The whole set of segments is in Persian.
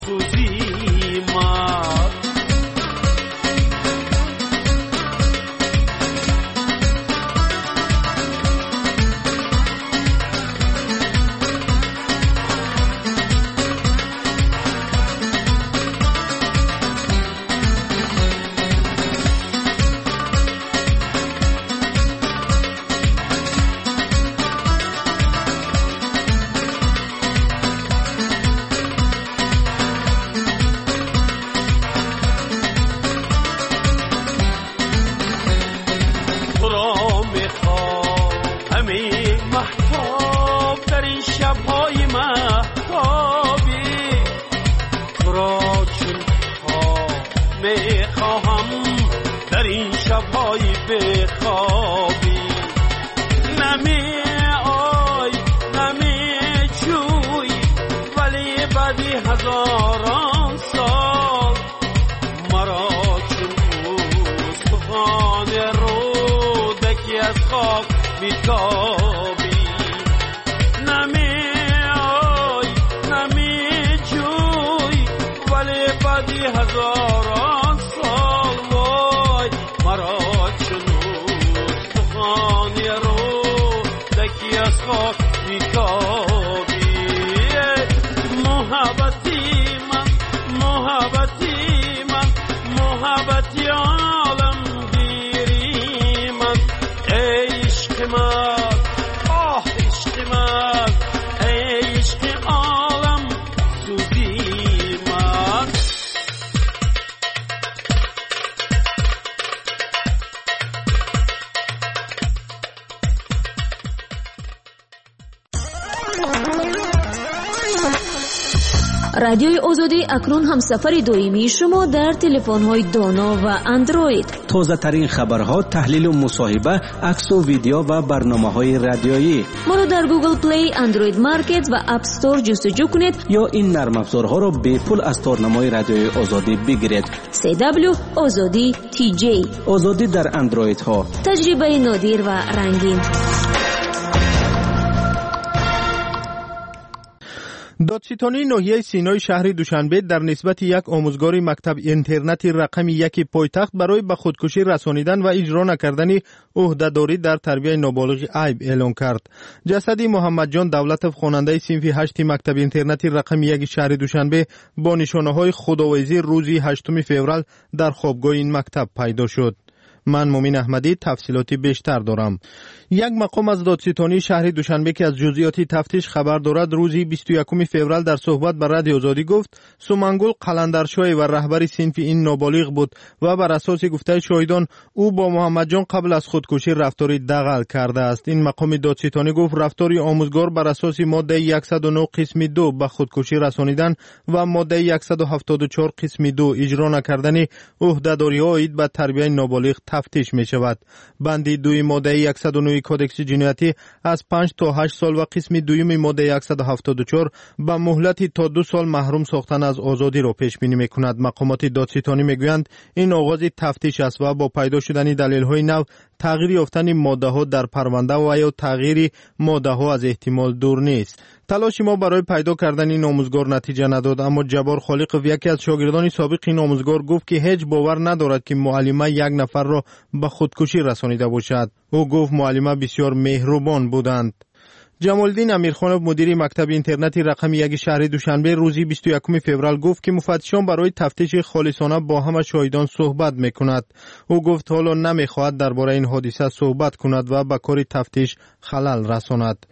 رادیوی آزادی اکنون هم سفر دائمی شما در تلفن‌های دانا و اندروید. تازه ترین خبرها، تحلیل و مصاحبه، عکس و ویدیو و برنامه‌های رادیویی. ما رو در گوگل پلی، اندروید مارکت و اپ استور جستجو کنید یا این نرم افزارها رو به پول از تارنمای رادیوی آزادی بگیرید. CW آزادی TJ. آزادی در اندروید ها. تجربه نادر و رنگین. دادستانی ناحیه سینای شهر دوشنبه در نسبت یک آموزگار مکتب اینترنتی رقم 1 پایتخت برای به خودکشی رسانیدن و اجرا نکردن عهدهداری در تربیت نابالغ عیب اعلام کرد. جسد محمد جان دولتov خواننده صنف 8 مکتب اینترنتی رقم 1 شهر دوشنبه با نشانه‌های خودآویزی روز 8 فوریه در خوابگاه این مکتب پیدا شد. من مومین احمدی تفصیلاتی بیشتر دارم. یک مقام از دادستانی شهر دوشنبه که از جزئیات تفتیش خبر دارد روز 21 فوریه در صحبت با رادیو آزادی گفت سمنگل قلندرشاه و رهبر صنف این نابالغ بود و بر اساس گفته شاهدان او با محمد جان قبل از خودکشی رفتاری دغل کرده است. این مقام دادستانی گفت رفتاری آموزگار بر اساس ماده 109 قسم 2 به خودکشی رسانیدن و ماده 174 قسم 2 اجرا نکردن عهدهداری‌ها عاید به تربیت نابالغ تفتیش می شود. بندی 2 ماده 109 کودکس جنایتی از 5 تا 8 سال و قسم 2 ماده 174 با مهلت تا 2 سال محروم ساختن از آزادی را پیش بینی می کند. مقامات دادستانی می گویند این آغاز تفتیش است و با پیدا شدن دلیل های نو تغییر یافتن ماده ها در پرونده و یا تغییر ماده ها از احتمال دور نیست. تلاش ما برای پیدا کردن این آموزگار نتیجه نداد، اما جبار خالقov یکی از شاگردان سابق این آموزگار گفت که هیچ باور ندارد که معلمه یک نفر را به خودکشی رسانیده باشد. او گفت معلمه بسیار مهربان بودند. جمالدین امیرخانov مدیر مکتب اینترنتی رقم 1 شهر دوشنبه روز 21 فوریه گفت که مفتشان برای تفتیش خالصانه با همه شاهدان صحبت میکند. او گفت حالا نمیخواهد درباره این حادثه صحبت کند و به کار تفتیش خلل رساند.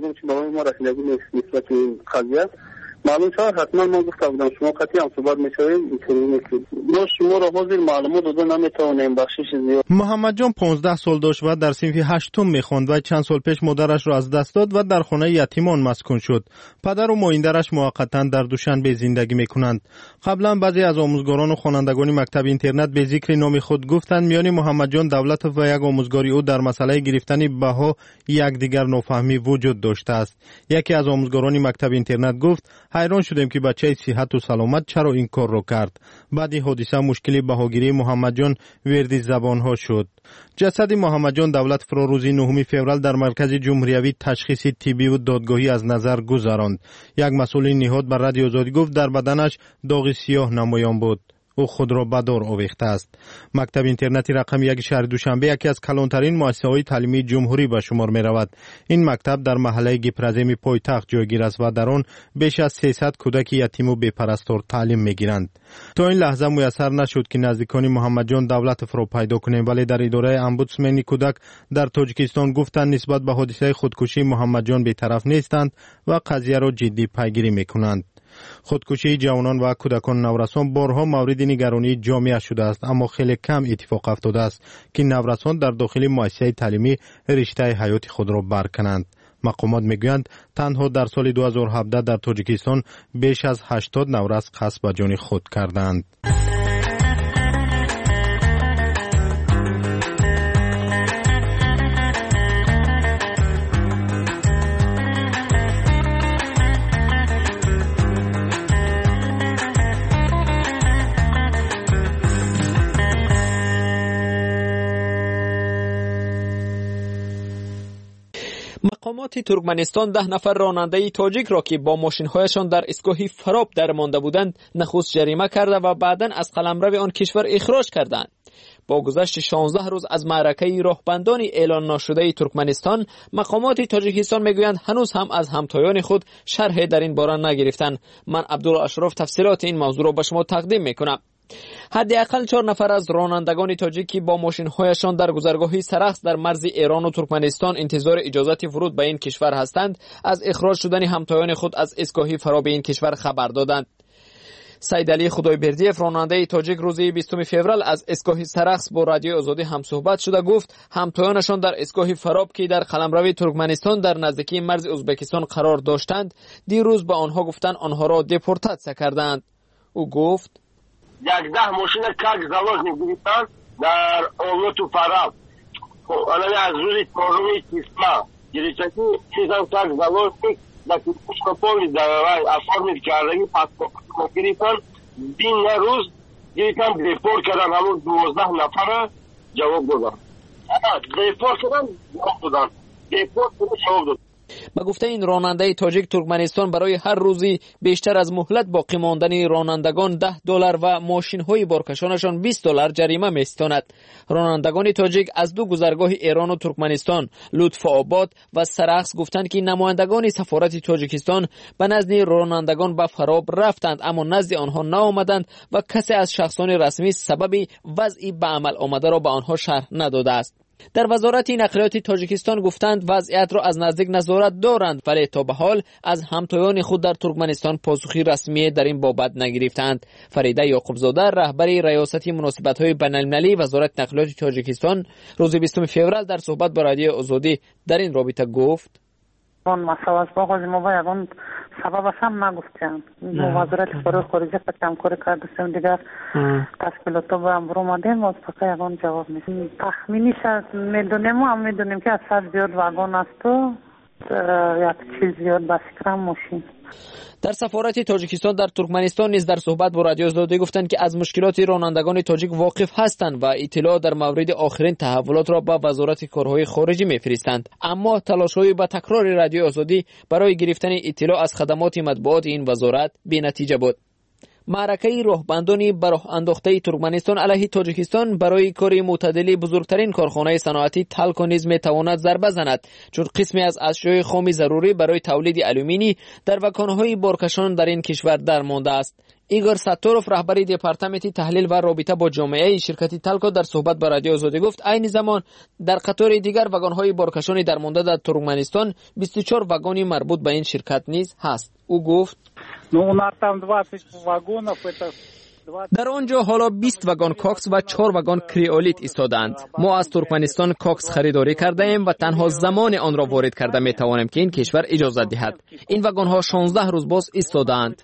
معلوم شد حتما من گفته بودم شما قطعی هم صحبت میشوید اینطوری نیست. ما شما را حاضر معلومات داده نمیتوانیم بخشش زیاد. محمد جان 15 سال داشت و در صنف 8 میخواند و چند سال پیش مادرش را از دست داد و در خانه یتیمان مسکون شد. پدر و ماینده‌اش موقتا در دوشنبه زندگی میکنند. قبلا بعضی از آموزگاران و خوانندگان مکتب اینترنت به ذکر نام خود گفتند میان محمد جان دولتov و یک آموزگاری او در مسئله گرفتن بها یک دیگر نافهمی وجود داشته است. یکی از آموزگاران مکتب اینترنت گفت حیران شدیم که بچه صحت و سلامت چرا این کار رو کرد. بعد حادثه مشکلی بهاگیری محمد جان وردی زبانها شد. جسد محمد جان دولت روز 9 فوریه در مرکز جمهوریوی تشخیصی طبی و دادگاهی از نظر گذراند. یک مسئول نهاد بر رادیو آزادی گفت در بدنش داغ سیاه نمایان بود. او خود را به دار آویخته است. مکتب اینترنتی رقم 1 شهر دوشنبه یکی از کلانترین مؤسسه‌های تعلیمی جمهوری به شمار می رود. این مکتب در محله گیپرزیم پایتخت جایگیر است و در آن بیش از 300 کودک یتیم و بی‌پرستار تعلیم می گیرند. تا این لحظه میسر نشد که نزدیکان محمد جان دولت فرا پیدا کنیم، ولی در اداره امبودسمنی کودک در تاجیکستان گفتند نسبت به حادثه خودکشی محمد جان بی‌طرف نیستند و قضیه را جدی پیگیری می کنند. خودکشی جوانان و کودکان نورسان بارها مورد نگرانی جامعه شده است، اما خیلی کم اتفاق افتاده است که نورسان در داخل مؤسسه تعلیمی رشته حیات خود را برکنند. مقامات میگویند تنها در سال 2017 در تاجیکستان بیش از 80 نورس قصد به جان خود کردند. مقامات ترکمنستان 10 نفر راننده تاجیک را که با ماشین‌هایشان در ایستگاه فراب درمانده بودند نخست جریمه کرده و بعداً از قلمرو آن کشور اخراج کردند. با گذشت 16 روز از معرکه راهبندان اعلان ناشده ترکمنستان، مقامات تاجیکستان میگویند هنوز هم از همتایان خود شرح در این باره نگرفتند. من عبدالله اشرف تفصیلات این موضوع را به شما تقدیم میکنم. حداقل 4 نفر از رانندگان تاجیکی با ماشین‌هایشان در گذرگاه سرخس در مرز ایران و ترکمنستان انتظار اجازت ورود به این کشور هستند از اخراج شدن همتایان خود از ایستگاه فراب این کشور خبر دادند. سید علی خدایبردیف راننده تاجیک روز 20 فوریه از ایستگاه سرخس با رادیو آزادی همصحبت شده گفت همتایانشان در ایستگاه فراب که در قلمرو ترکمنستان در نزدیکی مرز ازبکستان قرار داشتند دیروز به آنها گفتند آنها را دپورتاسیا کردند. او گفت 11 ماشین کاک заложник گرفتند در اولو تو فراب. آنها از روز چهارم تیسما گرفتند چیزان کاک заложник در کشکاپولی در افرمید کردگی پاسپورت گرفتند. بین روز گرفتند دپورت کردن همون 12 نفر جواب دادن. دپورت کردن جواب دادن. دپورت کردن جواب دادن. با گفته این راننده تاجیک ترکمنستان برای هر روزی بیشتر از مهلت باقی ماندن رانندگان $10 و ماشین‌های بارکشانشان $20 جریمه می‌ستاند. رانندگان تاجیک از 2 گذرگاه ایران و ترکمنستان لطف آباد و سرخس گفتند که نمایندگان سفارت تاجیکستان به نزد رانندگان به فراب رفتند اما نزد آنها نآمدند و کسی از شخصان رسمی سبب وضعی به عمل آمده را به آنها شرح نداده است. در وزارت نقلیات تاجیکستان گفتند وضعیت را از نزدیک نظارت دارند ولی تا به حال از همتایان خود در ترکمنستان پاسخی رسمی در این بابت نگرفتند. فریده یعقوبزاده رهبر ریاست مناسبت‌های بین‌المللی وزارت نقلیات تاجیکستان روز 20 فوریه در صحبت با رادیو آزادی در این رابطه گفت اون مسئله با خود ما باید اون سبب هم نگفتیم. وزارت فرار خارجه کم کار کردیم دیگر تشکیلات با هم اومدیم و فقط اون جواب نیست. تخمینی شد میدونیم و هم میدونیم که از 100 زیاد واگن است و یک چیز زیاد بس کرم ماشین. در سفارت تاجیکستان در ترکمنستان نیز در صحبت با رادیو آزادی گفتند که از مشکلات رانندگان تاجیک واقف هستند و اطلاع در مورد آخرین تحولات را به وزارت کارهای خارجی میفرستند اما تلاش‌های به تکرار رادیو آزادی برای گرفتن اطلاع از خدمات مطبوعات این وزارت بی‌نتیجه بود. معرکه راهبندان به راه انداخته ترکمنستان علیه تاجیکستان برای کار معتدلی بزرگترین کارخانه صنعتی تلک نیز میتواند ضربه زند چون قسمی از اشیاء خام ضروری برای تولید آلومینی در وکانهای بارکشان در این کشور درمانده است. ایگور ساتوروف رهبر دپارتمنت تحلیل و رابطه با جامعه شرکت تلکو در صحبت با رادیو آزادی گفت عین زمان در قطار دیگر واگن‌های بارکشان درمانده در ترکمنستان 24 واگن مربوط به این شرکت نیز هست. او گفت در آنجا حالا 20 واگن کاکس و 4 واگن کریولیت ایستادند. ما از ترکمنستان کاکس خریداری کرده ایم و تنها زمان آن را وارد کرده می توانیم که این کشور اجازه دهد. این واگن ها 16 روز باز ایستادند.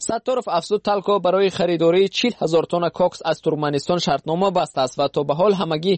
ستارов افزود تالکو برای خریداری 40,000 تن کوکس از ترکمنستان شرطنامه بسته است و تا به حال همگی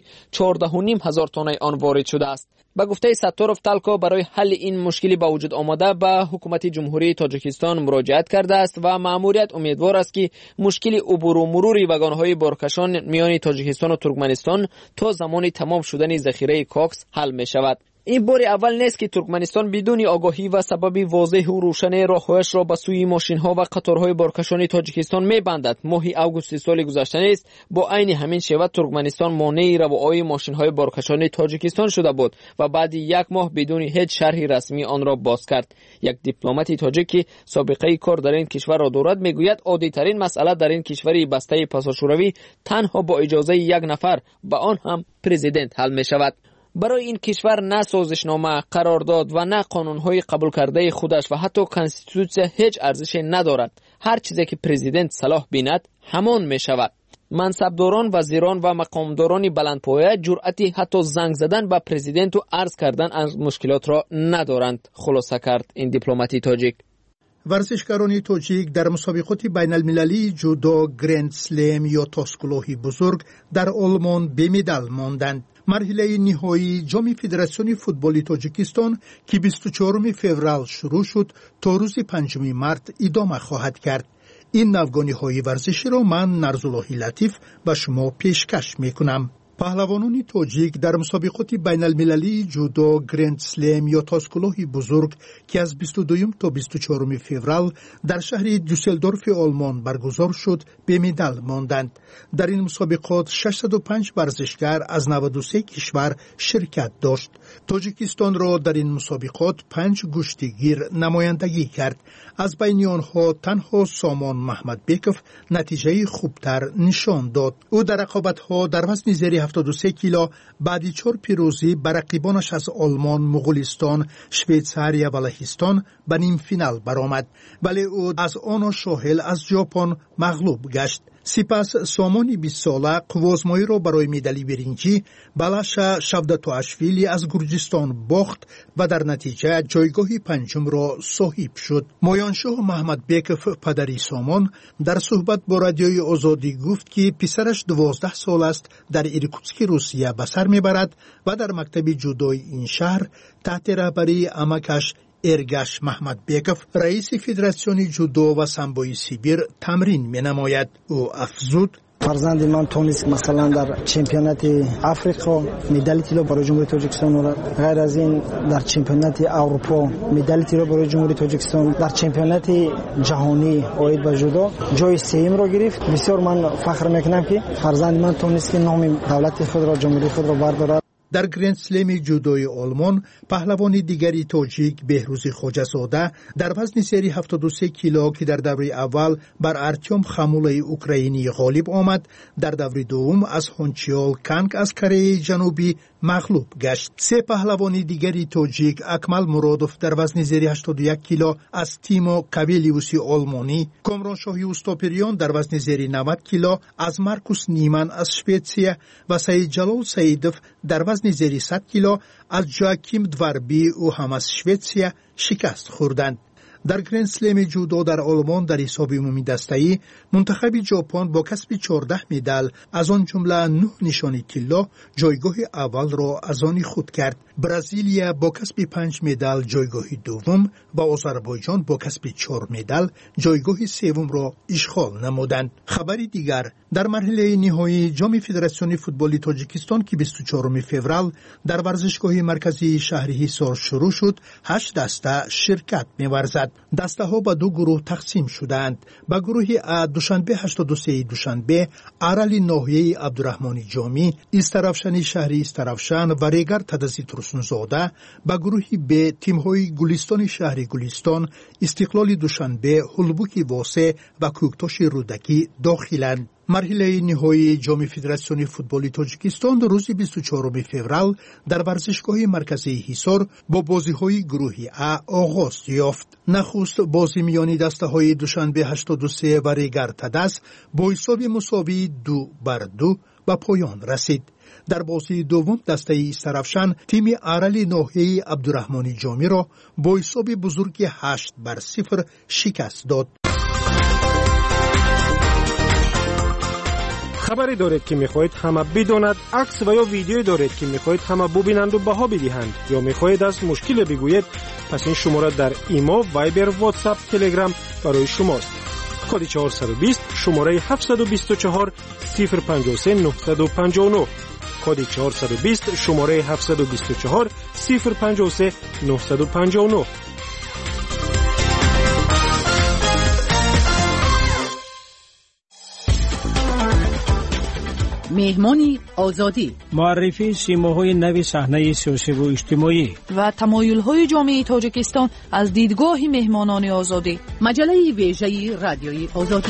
14,500 تن آن وارد شده است. به گفته ستارov تالکو برای حل این مشکلی با وجود آمده به حکومت جمهوری تاجیکستان مراجعت کرده است و مأموریت امیدوار است که مشکل عبور و مرور واگن‌های بارکشان میان تاجیکستان و ترکمنستان تا زمان تمام شدن ذخیره کوکس حل می شود. این بار اول نیست که ترکمنستان بدون آگاهی و سبب واضح و روشن راههایش را به سوی ماشین‌ها و قطارهای بارکشان تاجیکستان می‌بندد. ماه اوگوست سال گذشته است با عین همین شیوه ترکمنستان مانع روایی ماشین‌های بارکشان تاجیکستان شده بود و بعد یک ماه بدون هیچ شرح رسمی آن را باز کرد. یک دیپلمات تاجیک که سابقه کار در این کشور را دارد میگوید عادی‌ترین مسئله در این کشور بسته پاساژوروی تنها با اجازه یک نفر با آن هم پرزیدنت حل می‌شود. برای این کشور نه سازشنامه، قرارداد و نه قانون‌های قبول کرده خودش و حتی کنستیتوسیون هیچ ارزشی ندارد. هر چیزی که پرزیدنت صلاح بیند همان می شود. منصبداران، وزیران و مقامداران بلندپایه جرأتی حتی زنگ زدن به پرزیدنت و عرض کردن از مشکلات را ندارند، خلاصه کرد این دیپلماتی تاجیک. ورزشکاران تاجیک در مسابقات بین المللی جودو گرند سلم یا تاسکلوهی بزرگ در آلمان به مدال ماندند. مرحله نهایی جام فدراسیون فوتبال تاجیکستان که 24 فوریه شروع شد تا روز 5 مارس ادامه خواهد کرد. این نوگانی‌های ورزشی را من نرزاللهی لطیف به شما پیشکش میکنم. پهلوانان تاجیک در مسابقات بین المللی جودو گرند سلم یا تاسکلوهی بزرگ که از 22 تا 24 فوریه در شهر دوسلدورف آلمان برگزار شد به مدال ماندند. در این مسابقات 605 ورزشکار از 93 کشور شرکت داشت. تاجیکستان را در این مسابقات 5 گشتیگیر نمایندگی کرد. از بین آنها تنها سامان محمدبکov نتیجه خوبتر نشان داد. او در رقابت‌ها در وزن زیر 73 کیلو بعد 4 پیروزی بر رقیبانش از آلمان، مغولستان، شویتزاریا و لهستان به نیم فینال برآمد، ولی او از آن شاهل از ژاپن مغلوب گشت. سپس سامان 20 ساله قوازمایی را برای مدال برنجی بلاشا شودتواشویلی از گرجستان باخت و در نتیجه جایگاه پنجم را صاحب شد. مایانشاه محمدبکov پدری سامان در صحبت با رادیوی آزادی گفت که پسرش 12 سال است در ایرکوتسک روسیه به سر میبرد و در مکتب جودوی این شهر تحت رهبری عمکش ارگاش محمدبکov رئیس فدراسیون جودو و سامبوی سیبیر تمرین می‌نماید. او افزود: فرزند من تونست مثلا در چمپیونات آفریقا مدال طلا برای جمهوری تاجیکستان و غیر از این در چمپیونات اروپا مدال طلا برای جمهوری تاجیکستان، در چمپیونات جهانی اوید و جودو جای سوم را گرفت. بسیار من فخر میکنم که فرزند من تونست که نام دولت خود را، جمهوری خود را بردارد. در گرند سلم جودوی آلمان پهلوان دیگری تاجیک بهروز خواجه‌زاده در وزن سری 73 کیلو که در دوره اول بر ارتیم خموله اوکراینی غالب آمد، در دوره دوم از هونچیال کانگ از کره جنوبی مغلوب گشت. 3 پهلوان دیگری تاجیک اکمل مرادوف در وزن زیر 81 کیلو از تیمو کابلیوسی آلمانی، کامران شاهی اوستاپریان در وزن زیر 90 کیلو از مارکوس نیمن از شویتزیا و سید جلال سیدوف در وزن زیر 100 کیلو از جاکیم دواربی او هم از شویتزیا شکست خوردند. در گرند سلم جودو در آلمان در حساب عمومی دسته‌ای منتخب ژاپن با کسب 14 مدال از آن جمله 9 نشانی طلا جایگاه اول را از آن خود کرد. برزیلیا با کسب 5 مدال جایگاه دوم و آذربایجان با کسب 4 مدال جایگاه سوم را اشغال نمودند. خبری دیگر در مرحله نهایی جام فدراسیون فوتبال تاجیکستان که 24 فوریه در ورزشگاه مرکزی شهر حصار شروع شد، 8 دسته شرکت می‌ورزد. دسته ها به 2 گروه تقسیم شدند. به گروه ا دوشنبه 83 دوشنبه ارال ناحیه عبدالرحمن جامی، استرافشانی شهری استرافشان و ریگر تدزی ترسونزاده، به گروه ب تیم‌های گلستان شهری گلستان، استقلال دوشنبه، هلبوک واسه و کوکتاش رودکی داخلند. مرحله نهایی جام فدراسیون فوتبال تاجیکستان روز 24 فوریه در ورزشگاه مرکزی حصار با بازی‌های گروهی ا آغاز یافت. نخست بازی میان دسته‌های دوشنبه 83 و ریگر تدس با حساب مساوی 2-2 به پایان رسید. در بازی دوم دسته استرافشان تیم ارال ناحیه عبدالرحمن جامی را با حساب بزرگ 8-0 شکست داد. خبری دارید که میخواهید همه بداند، عکس و یا ویدیویی دارید که میخواهید همه ببینند و بها بدهند، یا میخواهید از مشکل بگویید، پس این شماره در ایمو، وایبر، واتساپ، تلگرام برای شماست. کد 420 شماره 724 053 959. کد 420 شماره 724 053 959. مهمانی آزادی، معرفی سیماهای نوی صحنه سیاسی و اجتماعی و تمایل‌های جامعه تاجیکستان از دیدگاه مهمانان آزادی. مجله ویژه رادیوی آزادی.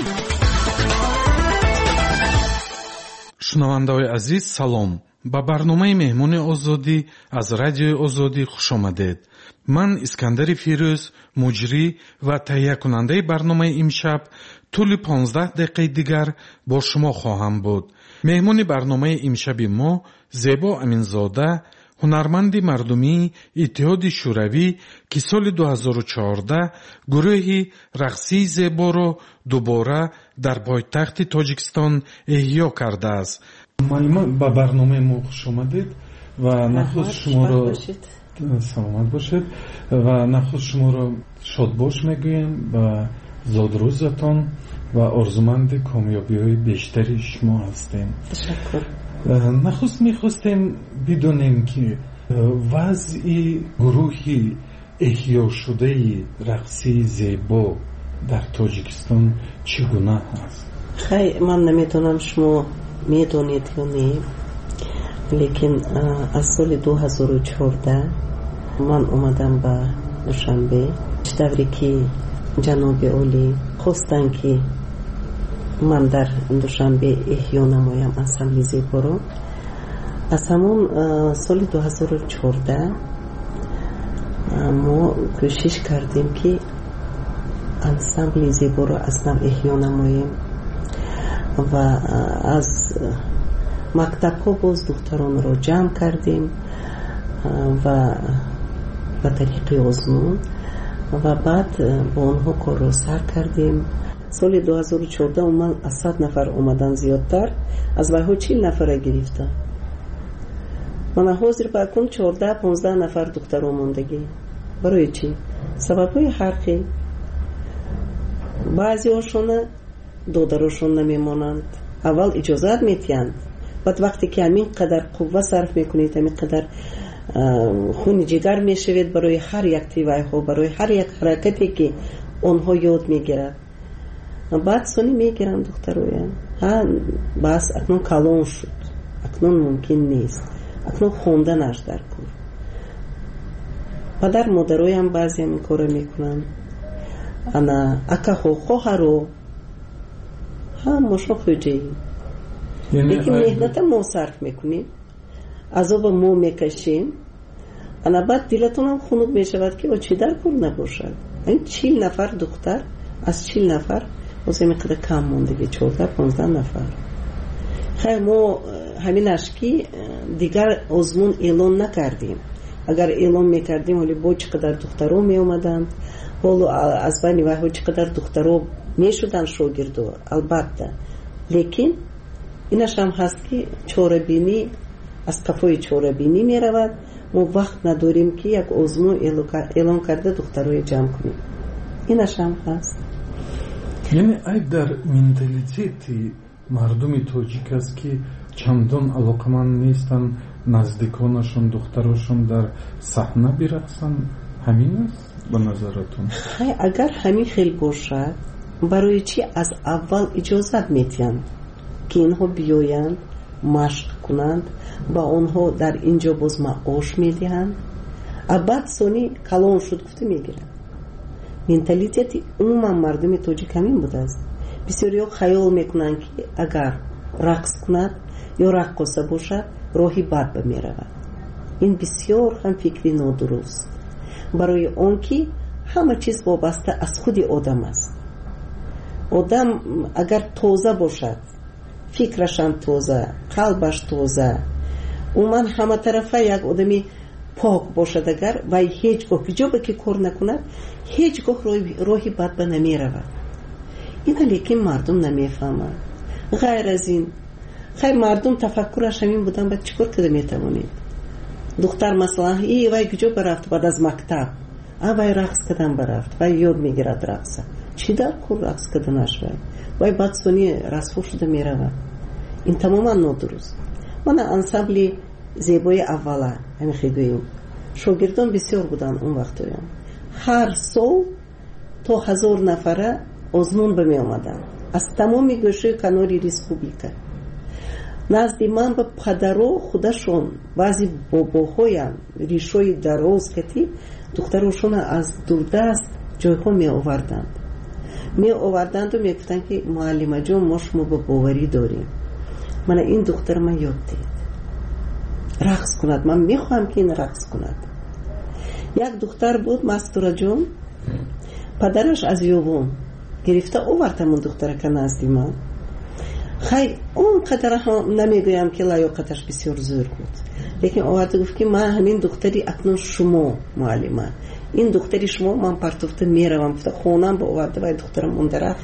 шунавандаҳои азиз салом, ба барномаи меҳмони озодӣ аз радиои озодӣ хушомадед. ман искандари фирӯз, муҷрӣ ва таҳиякунандаи барномаи имшаб тӯли 15 дақиқаи дигар бо шумо хоҳам буд. меҳмони барномаи имшаби мо зебо аминзода, ҳунарманди мардумии иттиҳоди шӯравӣ, ки соли 2014 гурӯҳи рақсии зеборо дубора дар пойтахти тоҷикистон эҳё кардааст. маълума ба барномаи мо хуш омадед ва нахуст шуморо саломат бошед ва нахуст шуморо шодбош мегӯем ба зодрӯзатон ва орзуманди комёбиҳои бештари шумо ҳастем. ташаккур. нахуст мехостем бидонем ки вазъи гурӯҳи эҳёшудаи рақсии зебо дар тоҷикистон чӣ гуна ҳаст? хай ман наметонам шумо медонед ё не, лекин аз соли 2014 ман омадам ба душанбе, давре ки ҷаноби олӣ хостанд ки ман дар душанбе эҳё намоям ансамбли зеборо. аз ҳамон соли 2014 мо кӯшиш кардем ки ансамбли зеборо аз нав эҳё намоем ва аз мактабҳо боз духтаронро ҷамъ кардем ва ба тариқи озмун ва баъд бо онҳо корро сар кардем. соли 2014 умуман аз 100 нафар омадан зиёдтар, аз вайҳо 40 нафара гирифта. мана ҳозир ба акун 14-15 нафар духтаро мондагӣ. барои чӣ? сабабҳои ҳарқӣ. баъзеҳошона додарошон намемонанд, аввал иҷозат метиҳанд, баъд вақте ки ҳамин қадар қувва сарф мекунед, ҳамин қадар хуни ҷигар мешавед барои ҳар як тивайҳо, барои ҳар як ҳаракате ки онҳо ёд мегирад, баъд сони мегиранд духтароям. бас акнун калон шуд, акнун мумкин нест, акнун хонданаш дар кор. падар модароям баъзеам ин кора мекунанд. ана акаҳо хоҳаро мо шумо хуҷаем, лекин меҳната мо сарф мекунем, азоба мо мекашем, ана баъд дилатонам хунук мешавад ки чӣ дар кор набошад. ин 40 нафар духтар, аз 40 нафар оземи қадар кам мондагӣ, 14-15 нафар. хай мо ҳаминаш ки дигар озмун эълон накардем. агар эълон мекардем, ҳоли бо чӣ қадар духтаро меомаданд, ҳоло аз байни вайҳо чӣ қадар духтаро мешуданд шогирдо, албатта. лекин инаш ҳам ҳаст ки чорабинӣ аз кафои чорабинӣ меравад. мо вақт надорем ки як озмун эълон карда духтарои ҷамъ кунем. инаш ҳам ҳаст. яъне ай дар менталитети мардуми тоҷик аст ки чандон алоқаманд нестанд наздиконашон, духтарошон дар саҳна бирақсанд. ҳамин аст ба назаратон? хай агар ҳамин хел бошад, барои чӣ аз аввал иҷозат метиҳанд ки инҳо биёянд, машқ кунанд, ба онҳо дар инҷо боз маош медиҳанд, баъд сони калон шуд гуфта мегиранд. менталитети умуман мардуми тоҷик ҳамин будааст. бисёриҳо хаёл мекунанд ки агар рақс кунад ё раққоса бошад, роҳи бад ба меравад. ин бисёр ҳам фикри нодуруст, барои он ки ҳама чиз вобаста аз худи одам аст. одам агар тоза бошад, фикрашам тоза, қалбаш тоза, умуман ҳаматарафа як одами пок бошад, агар вай ҳеҷ гоҳ ҳиҷобе ки кор накунад, ҳеҷ гоҳ роҳи бад ба намеравад. ина лекин мардум намефаҳмад. ғайр аз ин خیر مردم تفکرش همین بودن بعد چیکار کنه میتوانید دختر مثلا وای کجا برفت بعد از مکتب وای رقص کردن برفت وای یاد میگیرد رقص چی در کور رقص کردنش وای بعد سونی رسفور شده میرود این تماما نادرست من انسامبلی زیبای اولا همین خیلی شاگردان بسیار بودن اون وقت هر سال تا 1000 نفره آزمون به می آمدن از تمام گوشه کناری ریسپوبلیکا نزدی من به پدرو خودشون بعضی باباهایم ریشوی دراز کتی دخترشون از دوردست جایها می آوردند و می گفتن که معلمه جان ما شما به باوری داریم من این دختر من یاد دید رقص کند من می خواهم که این رقص کند یک دختر بود مستوره جان پدرش از یوبون گرفته آوردم اون دختره که نزدی من خیلی اون قدر هم نمیگویم که لیاقتش بسیار زور بود لیکن آورده گفت که من همین دختری اکنون شما معلمه این دختری شما من پرتوفته میروم خونم با آورده و دخترم مونده رفت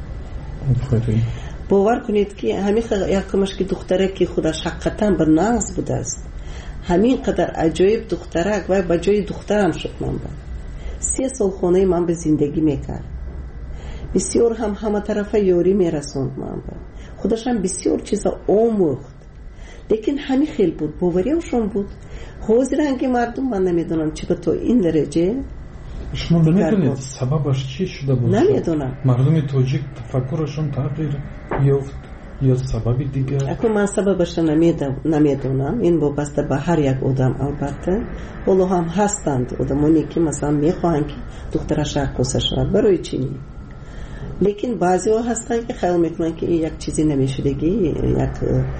باور کنید که همین یکمش که دختره که خودش حقیقتا به نقص بوده است همین قدر عجایب دخترک و با جای دخترم شد من با 3 سال خونه من به زندگی میکرد بسیار همه طرفه یاری میرسوند من با خودش هم بسیار چیزا آموخت لیکن همین خیلی بود باوریشون بود حاضرن که مردم من نمیدونم چرا تو این درجه شما نمیدونید سببش چی شده بود نمیدونم مردم تاجیک تفکرشون تغییر یافت یا سببی دیگه اکنون من سببش نمیدونم این وابسته به هر یک آدم البته ولو هم هستند آدمانی که مثلا میخواهند که دخترش رقاصه شود برای چی لیکن بعضی ها هستن که خیال میکنن که این یک چیزی نمیشدگی یک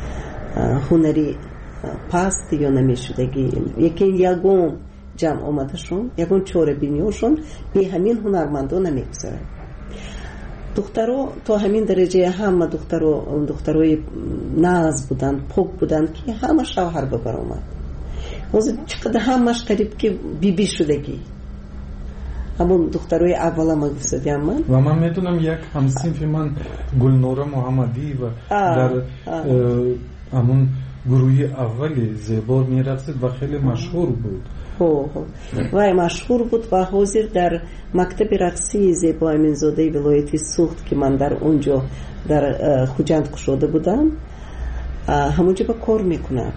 هنری پست یا نمیشدگی یکون جمع آمده شون یکون چوره بینیوشون به همین هنرمندو نمیگذاره دخترو تا همین درجه همه دختروی ناز بودن پاک بودن که همه شوهر ببر اومد چقدر همش قریب که بیبی شدگی همون دختروی اولا ما گفتیم من و من میدونم یک همسینفی من گلنوره محمدی و در همون گروهی اولی زیبا میرقصید و خیلی مشهور بود و مشهور بود و حاضر در مکتب رقصی زیبا امینزاده ولایتی سوخت که من در اونجا در خوجند کشوده بودم همونجا با کار میکند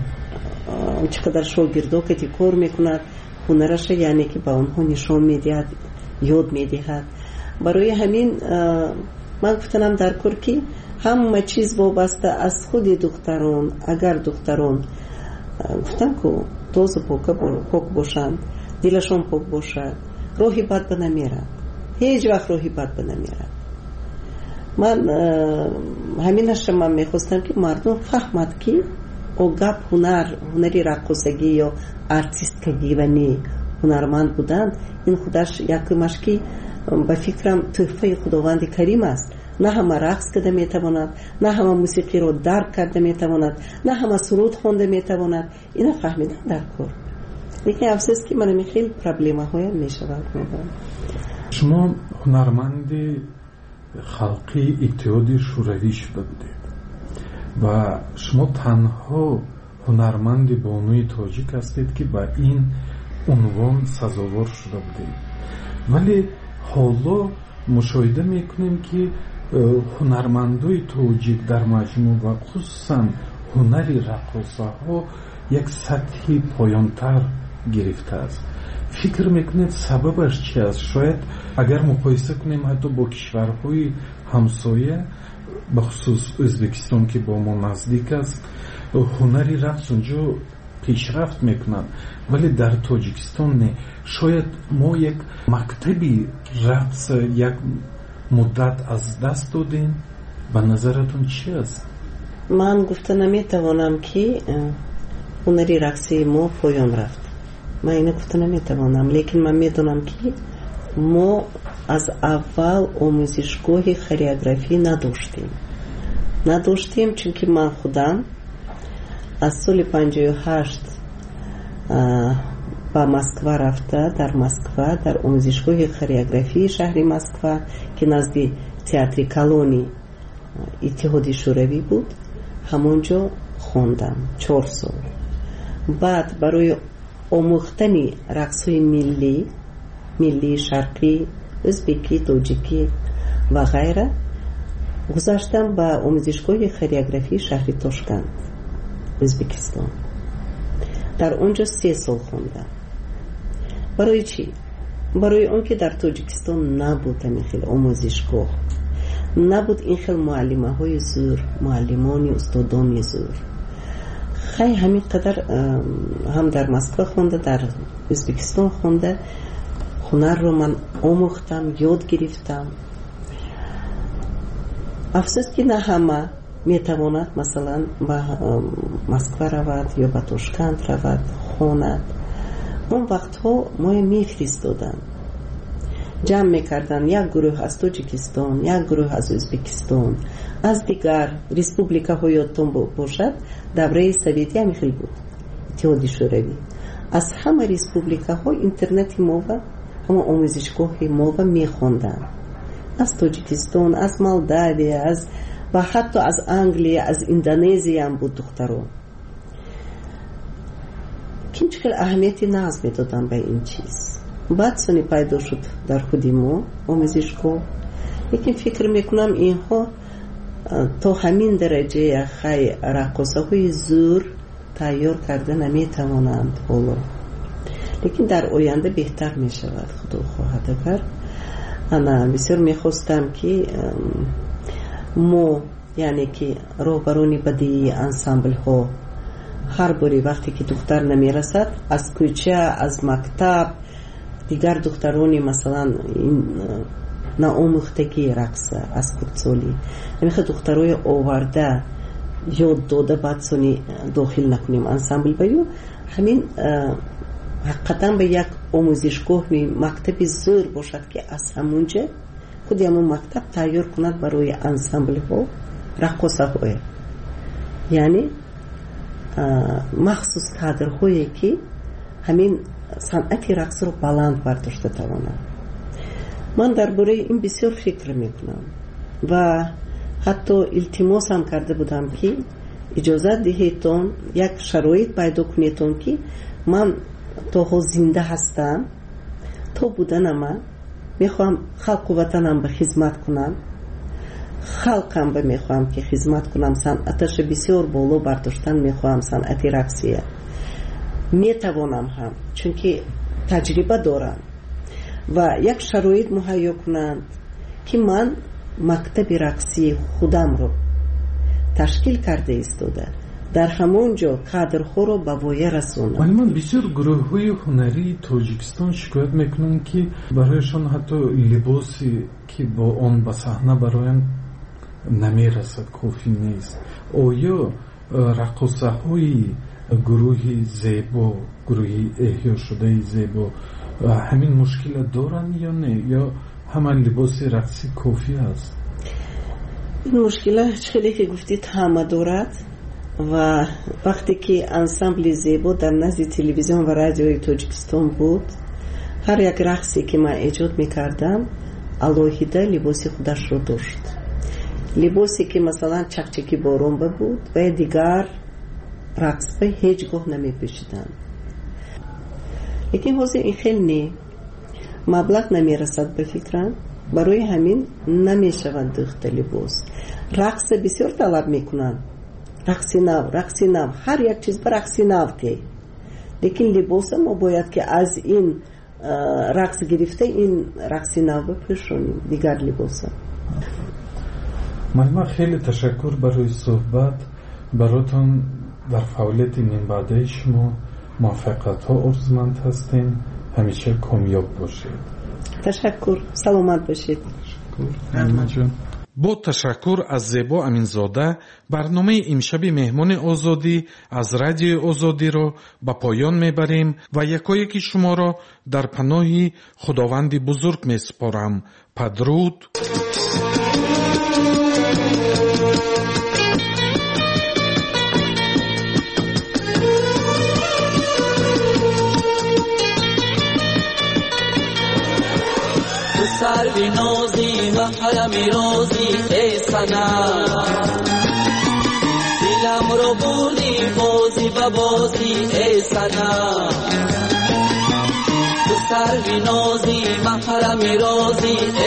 چقدر شاگردو که کار میکند هنرش یعنی که با اونها نشان میدهد یاد میدهد برای همین من گفتنم در کار که همه چیز وابسته از خود دختران اگر دختران گفتم که دوز پاک باشند دلشون پاک باشد روحی بد بنمیرد هیچ وقت روحی بد بنمیرد من همینش من میخواستم که مردم فهمد که او گپ هنری رقصگی یا ارتیستگی و نی هنرمند بودند این خودش یکمش که به فکرم تحفه خداوند کریم است نه همه رقص کرده میتواند نه همه موسیقی رو درک کرده میتواند نه همه سرود خونده میتواند اینا فهمیدن در کار لیکن افسوس که من خیلی پرابلم های میشود شما هنرمند خلقی اتحاد شوروی شده بودید و شما تنها هنرمند بانوی تاجیک هستید که با این عنوان سزاوار شده بودید ولی حالا مشاهده میکنیم که هنرمندای تاجیک در مجموع و خصوصا هنری رقاصه ها یک سطحی پایانتر گرفته است فکر میکنید سببش چی است شاید اگر مقایسه کنیم حتی با کشورهای همسایه بخصوص ازبکستان که با ما نزدیک است هنری رقص اونجا پیشرفت میکنن ولی در تاجیکستان نه شاید ما یک مکتبی رقص یک مدت از دست دادیم به نظرتون چی است؟ من گفته نمیتوانم که هنری رقصی ما پایان رفت من اینو گفته نمیتوانم لیکن من میدونم که ما از اول آموزشگاه خریوگرافی نداشتیم چون که من خودم از سال 58 با مسکو رفته در مسکو در آموزشگاه خریوگرافی شهر مسکو که نزد تئاتر کالونی اتحاد شوروی بود همونجا خوندم 4 سال. بعد برای آموختن رقص‌های ملی شرقی، ازبکی، تاجیکی و غیره گذاشتم به آموزشگاه خریوگرافی شهر تاشکند ازبکستان. در اونجا 3 سال خوندم. برای چی؟ برای اون که در تاجیکستان نبود این خیلی آموزشگاه، نبود این خیلی معلمه های زور، معلمانی استادانی زور. خیلی همین قدر هم در مسکو خونده، در ازبکستان خونده، هنر رو من آموختم، یاد گرفتم. افسوس که نه همه میتواند مثلا به مسکو رود یا به تاشکند رود خواند. اون وقتها ما میفرستادن، جمع میکردن، یک گروه از تاجیکستان، یک گروه از ازبکستان، از دیگر ریسپوبلیکا های یادتون باشد دوره سوویتی هم خیلی بود، اتحاد شوروی. از همه ریسپوبلیکا ها اینترنت ما و همه آموزشگاه ما و میخوندن، از تاجیکستان، از مالداوی، و حتی از انگلیه، از اندونزی هم بود دختران. که خیلی اهمیتی ناز میدادن به این چیز. بعد سنی پیدا شد در خودی ما آموزشگاه. لیکن فکر میکنم اینها تا همین درجه خیلی رقصه های زور تیار کرده نمیتوانند حالا. لیکن در آینده بهتر میشود خدا خواهد اگر. انا بسیار میخواستم که ما یعنی که راهبرانی بدی انسامبل ها هر باری وقتی که دختر نمیرسد از کوچه، از مکتب، دیگر دخترانی مثلا ناآموختگی رقص از کودسالی نمیخواد دخترای آورده یاد داده بعد سونی داخل نکنیم انسامبل بیو. همین حقیقتا به یک آموزشگاه مکتبی زور باشد که از همونجا خود همون مکتب تیار کند برای انسامبل ها رقصه های، یعنی مخصوص کادرهایی که همین صنعت رقص رو بلند برداشته توانند. من درباره این بسیار فکر میکنم و حتی التماس هم کرده بودم که اجازه دهیتون یک شرایط پیدا کنیتون که من تا زنده هستم، تا بودنم میخوام خلق و وطنم به خدمت کنم، خلقم به میخوام که خدمت کنم، صنعتش بسیار بالا برداشتن میخوام، صنعت رقصیه میتوانم هم چون که تجربه دارم و یک شرایط مهیا کنند که من مکتب رقصی خودم رو تشکیل کرده ایستاده در همونجا کادرها رو به وایه رسونم. ولی من بسیار گروه های هنری تاجیکستان شکایت میکنن که برایشان حتی لباسی که با آن به صحنه برایم نمیرسد، کافی نیست. آیا رقصه های گروه زیبا، گروه احیا شده زیبا همین مشکل دارن یا نه، یا همه لباس رقصی کافی است؟ این مشکل خیلی که گفتید همه دارد و وقتی که انسامبل زیبا در نزد تلویزیون و رادیوی تاجیکستان بود، هر یک رقصی که من ایجاد میکردم علاوه لباس خودش رو داشت. لباسی که مثلا چکچکی بارون بود و دیگر رقص به هیچگاه نمی پوشیدن. لیکن حاضر این خیلی مبلغ نمی رسد به فکرم، برای همین نمی شود دخت لباس. رقص بسیار طلب می کنن، رقصی نو، هر یک چیز به رقصی نو که. لیکن لباس ما باید که از این رقص گرفته این رقصی نو بپوشونیم دیگر لباس. من خیلی تشکر برای صحبت براتون. در فعالیت من بعده شما موفقیت ها آرزومند هستیم. همیشه کامیاب باشید. تشکر. سلامت باشید. تشکر. با تشکر از زیبا امینزاده، برنامه امشب مهمان آزادی از رادیو آزادی را به پایان میبریم و یکایک شما را در پناه خداوند بزرگ میسپارم. پدرود. سر نازی و حرم رازی ای سنم رو بردی بازی به بازی ای صنم تو سر بی نازی محرم رازی